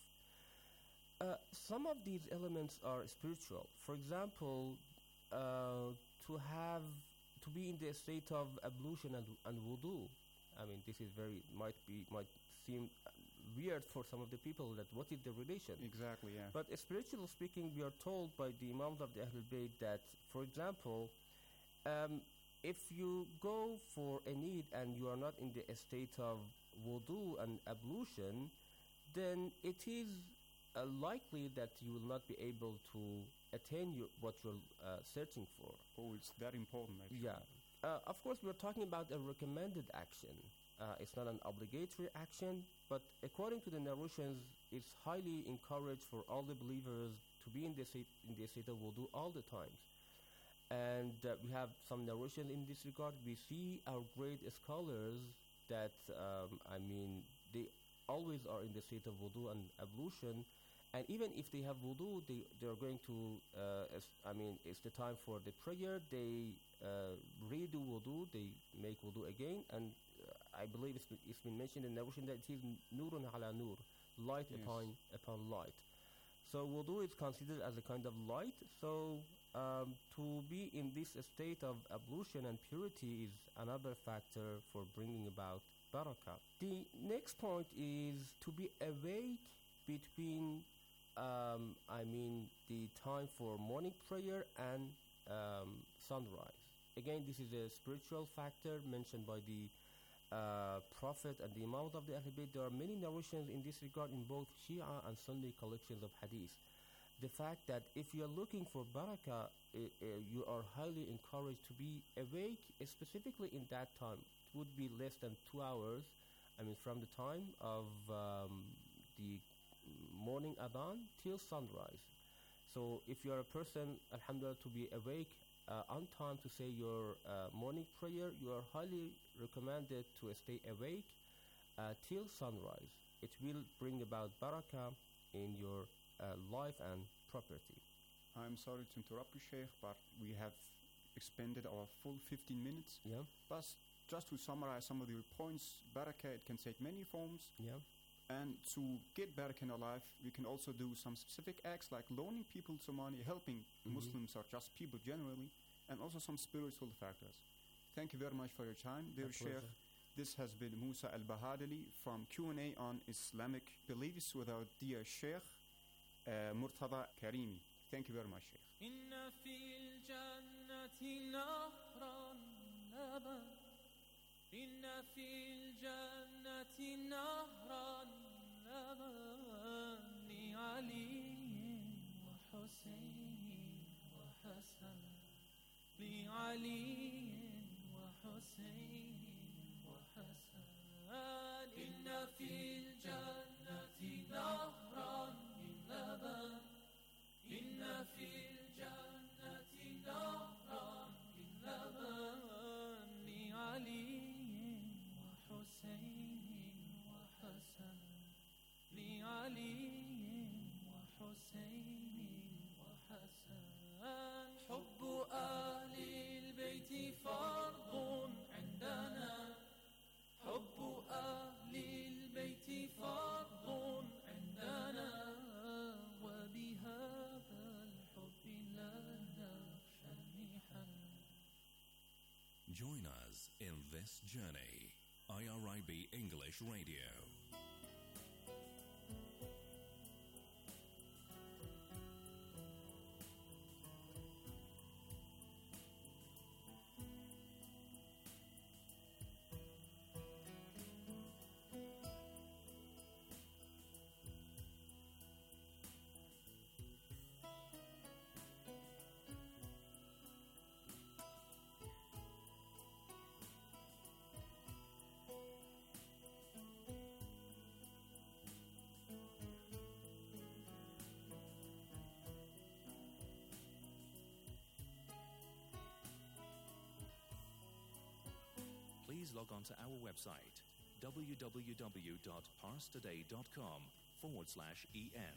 Uh, some of these elements are spiritual. For example, uh, to have, to be in the state of ablution and, and wudu. I mean, this is very, might be, might seem weird for some of the people that what is the relation? Exactly, yeah. But uh, spiritually speaking, we are told by the Imams of the Ahlul Bayt that, for example, um, if you go for a need and you are not in the state of wudu and ablution, then it is uh, likely that you will not be able to attain your, what you're uh, searching for. Oh, it's that important, actually. Yeah. Uh, of course, we're talking about a recommended action. Uh, it's not an obligatory action, but according to the narrations, it's highly encouraged for all the believers to be in the state, in the state of wudu all the times. And uh, we have some narrations in this regard. We see our great scholars that, um, I mean, they always are in the state of wudu and ablution. And even if they have wudu, they, they are going to, uh, as, I mean, it's the time for the prayer. They uh, redo wudu, they make wudu again, and uh, I believe it's been, it's been mentioned in the narration that it is nurun ala nur, light Yes. upon upon light. So wudu is considered as a kind of light. So um, to be in this state of ablution and purity is another factor for bringing about barakah. The next point is to be awake between, um, I mean, the time for morning prayer and um, sunrise. Again, this is a spiritual factor mentioned by the uh, Prophet and the Imam of the Ahl Bayt. There are many narrations in this regard in both Shia and Sunni collections of hadith. The fact that if you are looking for barakah, uh, uh, you are highly encouraged to be awake, uh, specifically in that time. It would be less than two hours, I mean, from the time of um, the morning adhan till sunrise. So if you are a person, alhamdulillah, to be awake uh, on time to say your uh, morning prayer, you are highly recommended to stay awake uh, till sunrise. It will bring about barakah in your uh, life and property. I'm sorry to interrupt you, Sheikh, but we have expended our full fifteen minutes. Yeah. But just to summarize some of your points, barakah, it can take many forms. Yeah. And to get barakah in our life, we can also do some specific acts like loaning people to money, helping Mhm. Muslims or just people generally, and also some spiritual factors. Thank you very much for your time, dear My Sheikh. pleasure. This has been Musa Al-Bahadali from Q and A on Islamic beliefs with our dear Sheikh uh, Murtada Karimi. Thank you very much, Sheikh. إن في الجنة نهرا لبن إن في الجنة نهرا لبن لعلي وحسين وحسن لعلي وحسين وحسن إن في الجنة نهرا لبن إن في الجنة نهرا لبن لعلي وحسين وحسن لعلي وحسين وحسن حب أهل البيت فرض عندنا حب أهل البيت فرض عندنا وبهذا الحب لا نخشى المحن. Join us in this journey. I R I B English Radio. Please log on to our website w w w dot parstoday dot com forward slash en.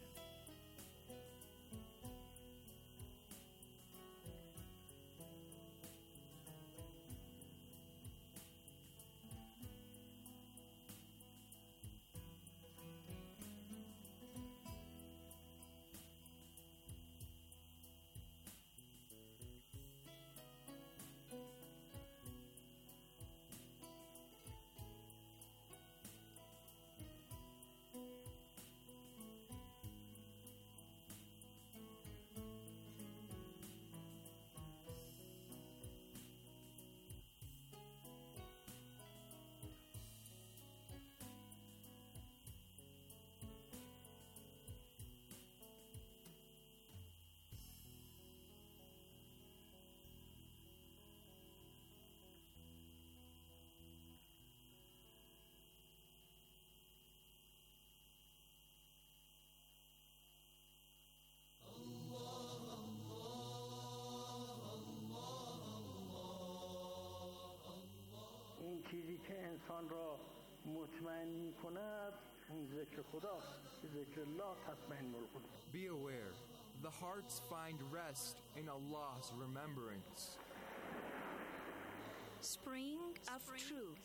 این چیزی که انسان را مطمئن می کند اون ذکر خداست که ذکر الله تطمئن القلوب. Be aware, the hearts find rest in Allah's remembrance. Spring of Truth.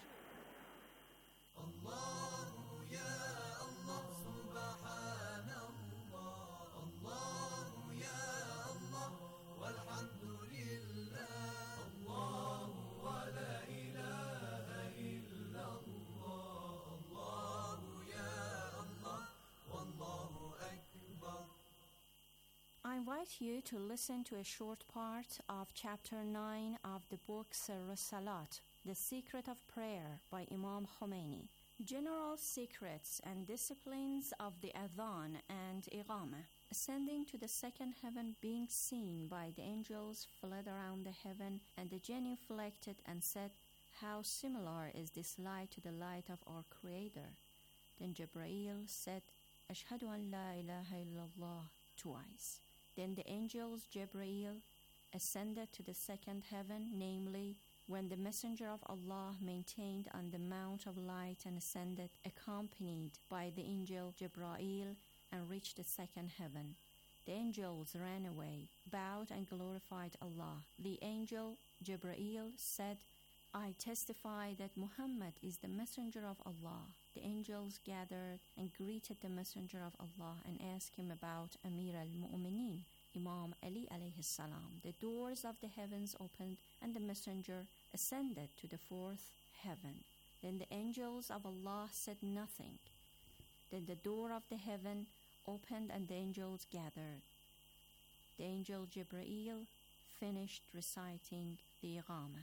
I invite you to listen to a short part of chapter nine of the book Sirr Salat, The Secret of Prayer by Imam Khomeini. General secrets and disciplines of the Adhan and Iqamah. Ascending to the second heaven, being seen by the angels, fled around the heaven, and the jinn inflected and said, "How similar is this light to the light of our Creator?" Then Jibreel said, "Ashhadu an la ilaha illallah," twice. Then the angels Jibreel ascended to the second heaven, namely, when the Messenger of Allah maintained on the Mount of Light and ascended, accompanied by the angel Jibreel, and reached the second heaven. The angels ran away, bowed and glorified Allah. The angel Jibreel said, "I testify that Muhammad is the messenger of Allah." The angels gathered and greeted the messenger of Allah and asked him about Amir al-Mu'mineen, Imam Ali alayhi salam. The doors of the heavens opened and the messenger ascended to the fourth heaven. Then the angels of Allah said nothing. Then the door of the heaven opened and the angels gathered. The angel Jibreel finished reciting the Iqamah.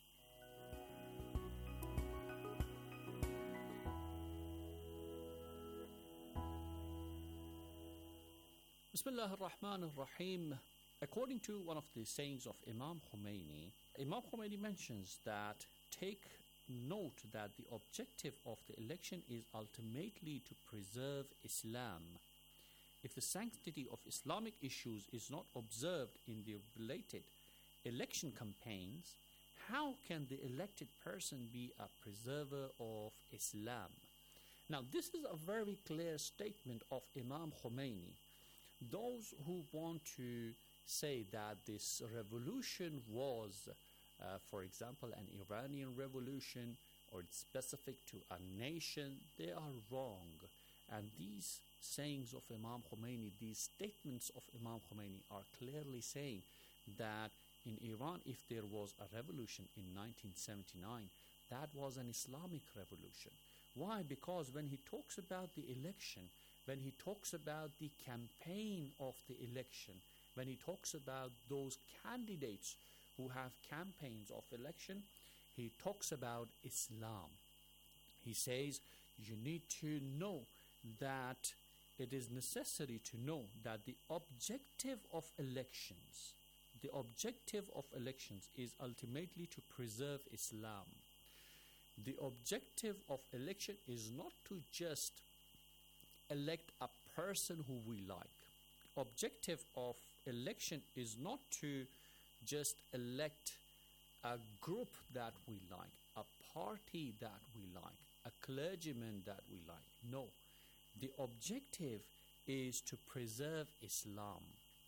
Bismillah ar-Rahman ar-Rahim. According to one of the sayings of Imam Khomeini, Imam Khomeini mentions that take note that the objective of the election is ultimately to preserve Islam. If the sanctity of Islamic issues is not observed in the related election campaigns, how can the elected person be a preserver of Islam? Now, this is a very clear statement of Imam Khomeini. Those who want to say that this revolution was, uh, for example, an Iranian revolution or it's specific to a nation, they are wrong. And these sayings of Imam Khomeini, these statements of Imam Khomeini are clearly saying that in Iran, if there was a revolution in nineteen seventy-nine, that was an Islamic revolution. Why? Because when he talks about the election, when he talks about the campaign of the election, when he talks about those candidates who have campaigns of election, he talks about Islam. He says you need to know that it is necessary to know that the objective of elections, the objective of elections is ultimately to preserve Islam. The objective of election is not to just elect a person who we like. Objective of election is not to just elect a group that we like, a party that we like, a clergyman that we like. No. The objective is to preserve Islam.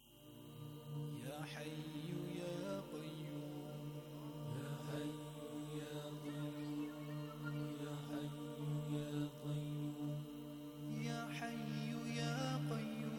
Ya Hayyu Ya Qayyum, Ya Hayyu Ya Qayyum, Ya Hayyu Ya Qayyum, Ya Hayyu Ya Qayyum.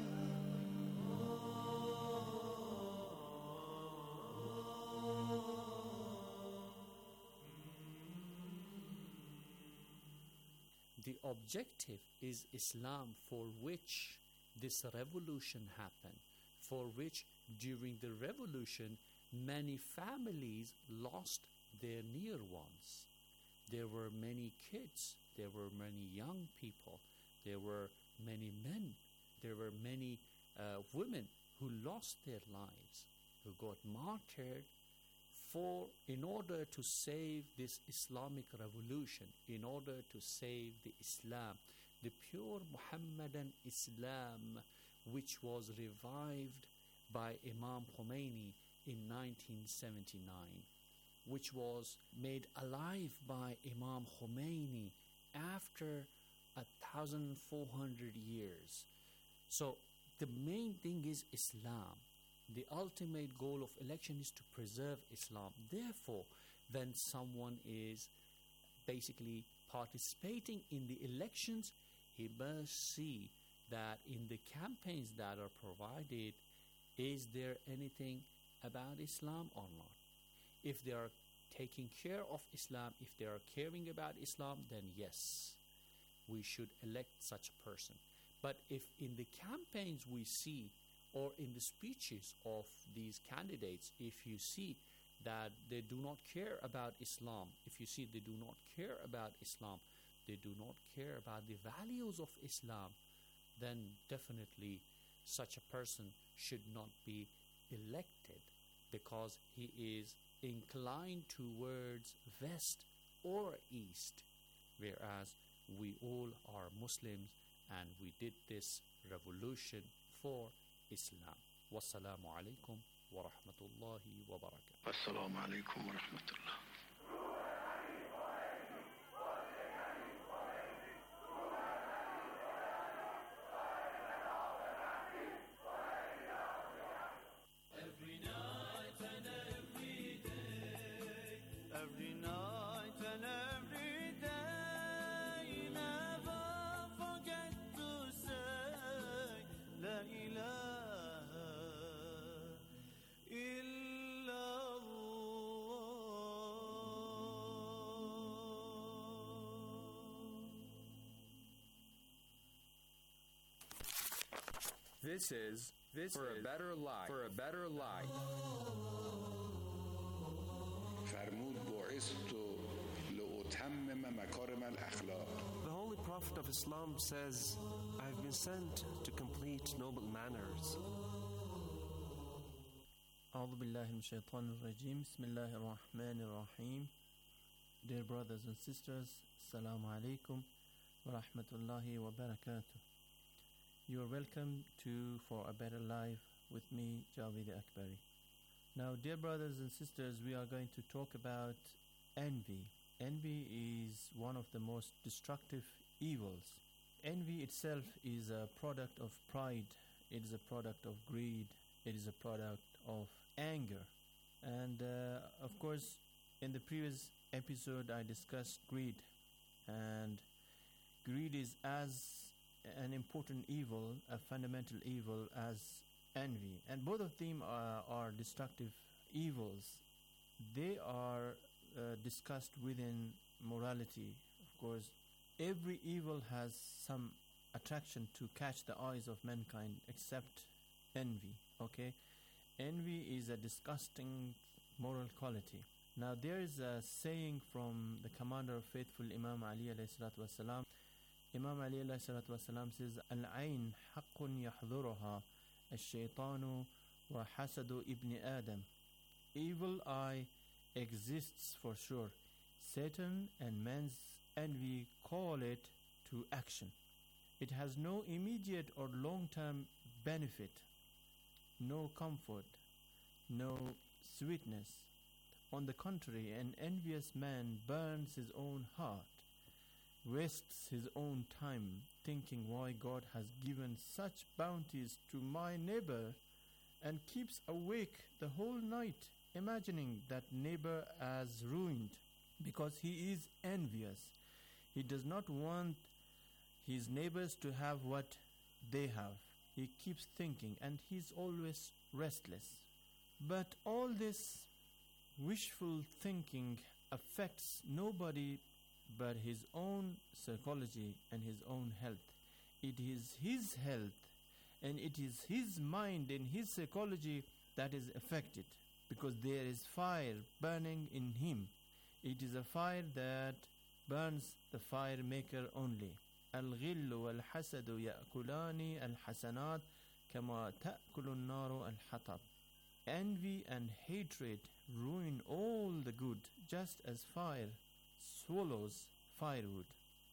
The objective is Islam, for which this revolution happened, for which during the revolution many families lost their near ones. There were many kids, there were many young people, there were many men, there were many uh, women who lost their lives, who got martyred for in order to save this Islamic revolution, in order to save the Islam, the pure Muhammadan Islam, which was revived by Imam Khomeini in nineteen seventy-nine, which was made alive by Imam Khomeini after a thousand four hundred years. So the main thing is Islam. The ultimate goal of election is to preserve Islam. Therefore, when someone is basically participating in the elections, he must see that in the campaigns that are provided, is there anything about Islam or not? If they are taking care of Islam, if they are caring about Islam, then yes, we should elect such a person. But if in the campaigns we see, or in the speeches of these candidates, if you see that they do not care about Islam, if you see they do not care about Islam, they do not care about the values of Islam, then definitely such a person should not be elected, because he is inclined towards west or east, whereas we all are Muslims and we did this revolution for Islam. Wassalamu alaikum wa rahmatullahi wa barakatuh. Assalamu alaikum wa rahmatullah. This is this for is a better life. For a better life. فرمود بعثت لأتمم مكارم الأخلاق. The Holy Prophet of Islam says, I have been sent to complete noble manners. أعوذ بالله من الشيطان الرجيم بسم الله الرحمن الرحيم. Dear brothers and sisters, Assalamu alaikum wa rahmatullahi wa barakatuh. You are welcome to For a Better Life with me, Javed Akbari. Now, dear brothers and sisters, we are going to talk about envy. Envy is one of the most destructive evils. Envy itself is a product of pride. It is a product of greed. It is a product of anger. And uh, of course, in the previous episode, I discussed greed. And greed is as an important evil, a fundamental evil as envy. And both of them are, are destructive evils. They are uh, discussed within morality. Of course, every evil has some attraction to catch the eyes of mankind except envy. Okay? Envy is a disgusting moral quality. Now there is a saying from the commander of faithful, Imam Ali alayhi salatu wasalam. Imam Ali alayhi salatu wasalam says, Al-ayn haqqun yahdhuruha al-shaytanu wa hasadu ibn Adam. Evil eye exists for sure. Satan and man's envy call it to action. It has no immediate or long-term benefit, no comfort, no sweetness. On the contrary, an envious man burns his own heart, wastes his own time, thinking why God has given such bounties to my neighbor, and keeps awake the whole night, imagining that neighbor as ruined, because he is envious. He does not want his neighbors to have what they have. He keeps thinking, and he's always restless. But all this wishful thinking affects nobody but his own psychology and his own health. It is his health and it is his mind and his psychology that is affected, because there is fire burning in him. It is a fire that burns the fire maker only. الغل والحسد يأكلان الحسنات كما تأكل النار الحطب. Envy and hatred ruin all the good, just as fire swallows firewood.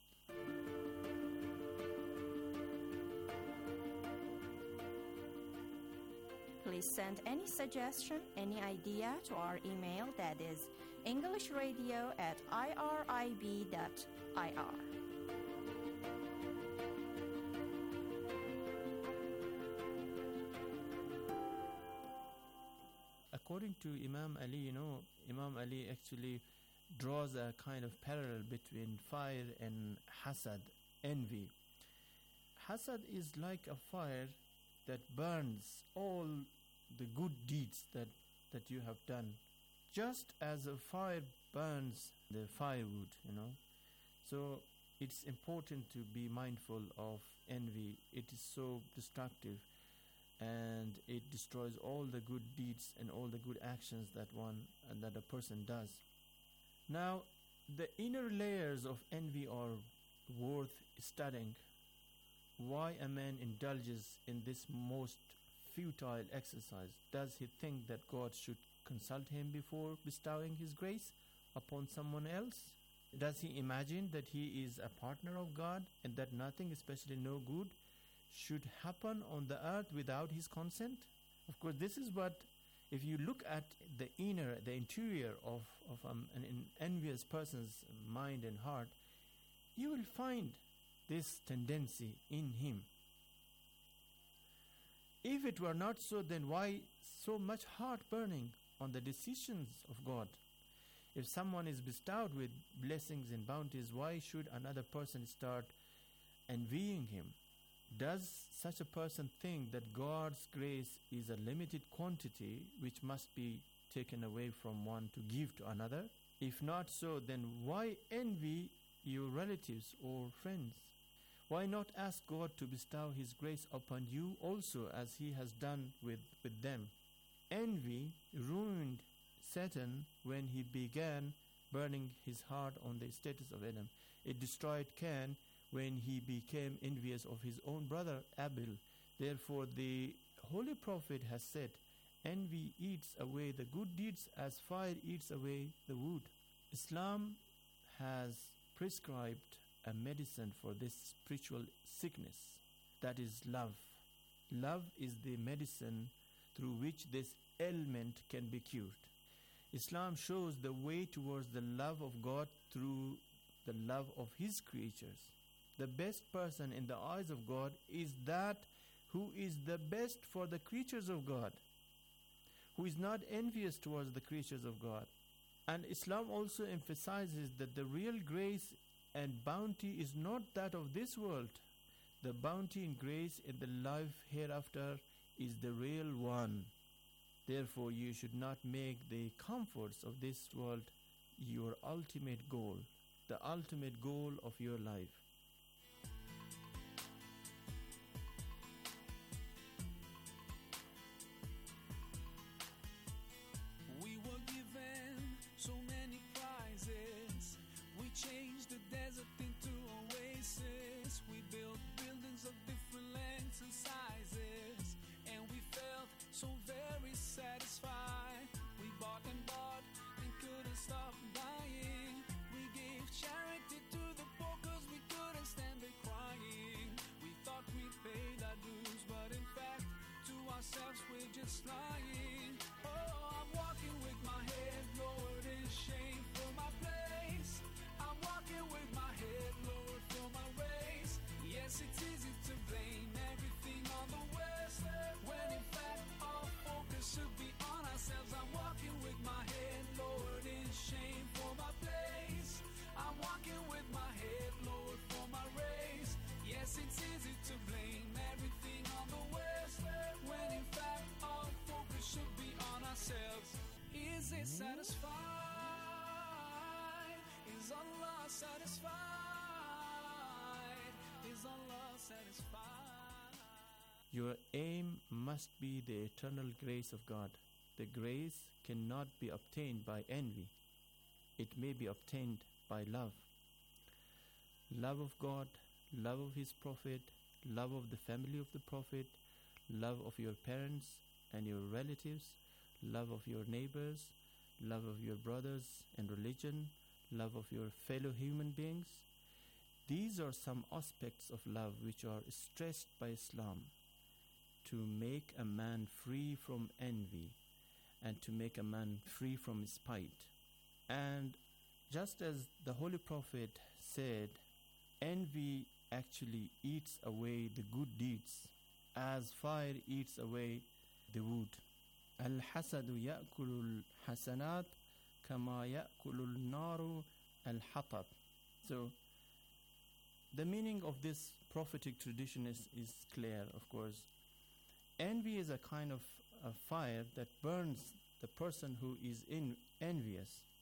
Please send any suggestion, any idea to our email, that is englishradio at irib dot I R. according to Imam Ali, you know, Imam Ali actually draws a kind of parallel between fire and hasad, envy. Hasad is like a fire that burns all the good deeds that, that you have done, just as a fire burns the firewood, you know. So it's important to be mindful of envy. It is so destructive, and it destroys all the good deeds and all the good actions that one and that a person does. Now, the inner layers of envy are worth studying. Why a man indulges in this most futile exercise? Does he think that God should consult him before bestowing his grace upon someone else? Does he imagine that he is a partner of God and that nothing, especially no good, should happen on the earth without his consent? Of course, this is what, if you look at the inner, the interior of, of um, an, an envious person's mind and heart, you will find this tendency in him. If it were not so, then why so much heart burning on the decisions of God? If someone is bestowed with blessings and bounties, why should another person start envying him? Does such a person think that God's grace is a limited quantity which must be taken away from one to give to another? If not so, then why envy your relatives or friends? Why not ask God to bestow his grace upon you also, as he has done with, with them? Envy ruined Satan when he began burning his heart on the status of Adam. It destroyed Cain when he became envious of his own brother Abel. Therefore, the Holy Prophet has said, envy eats away the good deeds as fire eats away the wood. Islam has prescribed a medicine for this spiritual sickness, that is love. Love is the medicine through which this ailment can be cured. Islam shows the way towards the love of God through the love of his creatures. The best person in the eyes of God is that who is the best for the creatures of God, who is not envious towards the creatures of God. And Islam also emphasizes that the real grace and bounty is not that of this world. The bounty and grace in the life hereafter is the real one. Therefore, you should not make the comforts of this world your ultimate goal, the ultimate goal of your life. We were given so many prizes. We changed the desert into oasis. We built buildings of different lengths and sizes, and we felt so very satisfied. We bought and bought and couldn't stop buying. We gave charity to the poor 'cause we couldn't stand the crying. We thought we paid our dues, but in fact to ourselves we're just lying. Oh, I'm walking with my head lowered in shame for my place. I'm walking with my head lowered for my race. Yes, it's easy to blame everything on the West, when in fact our focus should be on ourselves. I'm walking with my head lowered in shame for my place. I'm walking with my head lowered for my race. Yes, it's easy to blame everything on the West, when in fact our focus should be on ourselves. Is it satisfied? Is Allah satisfied? Is Allah satisfied? Your aim must be the eternal grace of God. The grace cannot be obtained by envy. It may be obtained by love. Love of God, love of his prophet, love of the family of the prophet, love of your parents and your relatives, love of your neighbors, love of your brothers in religion, love of your fellow human beings. These are some aspects of love which are stressed by Islam to make a man free from envy and to make a man free from spite. And just as the Holy Prophet said, envy actually eats away the good deeds as fire eats away the wood. الحسد يأكل الحسنات كما يأكل النار الحطب. So the meaning of this prophetic tradition is, is clear, of course. Envy is a kind of a fire that burns the person who is in envious.